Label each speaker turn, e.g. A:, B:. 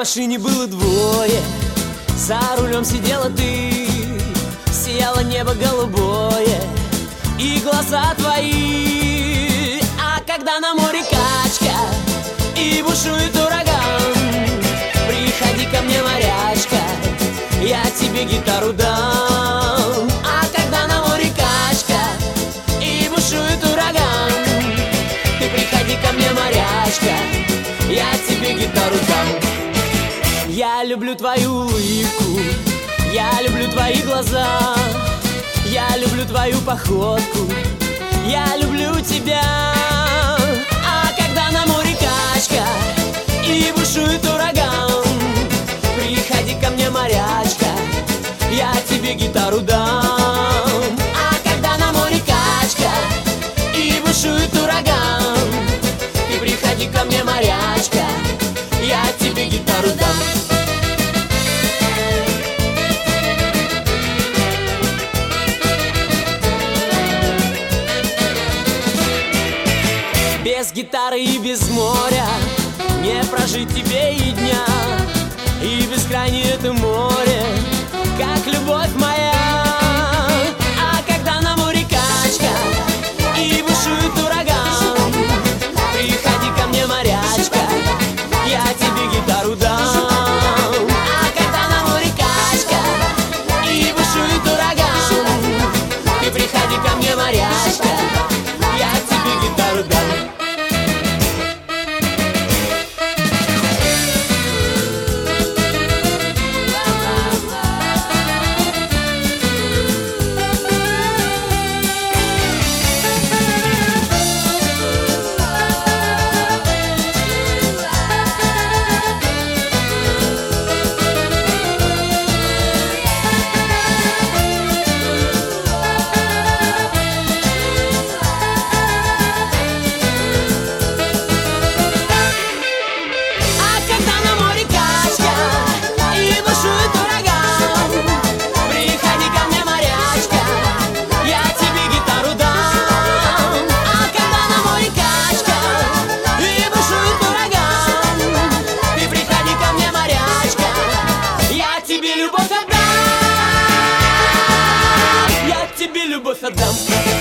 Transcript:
A: машине было двое, за рулем сидела ты. Сияло небо голубое и глаза твои. А когда на море качка и бушует ураган, приходи ко мне, морячка, я тебе гитару дам. А когда на море качка и бушует ураган, ты приходи ко мне, морячка, я тебе гитару дам. Я люблю твою улыбку, я люблю твои глаза, я люблю твою походку, я люблю тебя. А когда на море качка и бушует ураган, приходи ко мне, морячка, я тебе гитару дам. А когда на море качка и бушует ураган, ты приходи ко мне, морячка, я тебе гитару дам. Без гитары и без моря не прожить тебе и дня, и бескрайнее это море, как любовь моя. А когда на море качка и бушует ураган, приходи ко мне, морячка, я тебе гитару дам. А когда на море качка и бушует ураган, ты приходи ко мне, морячка, я тебе гитару дам. Любовь отдам.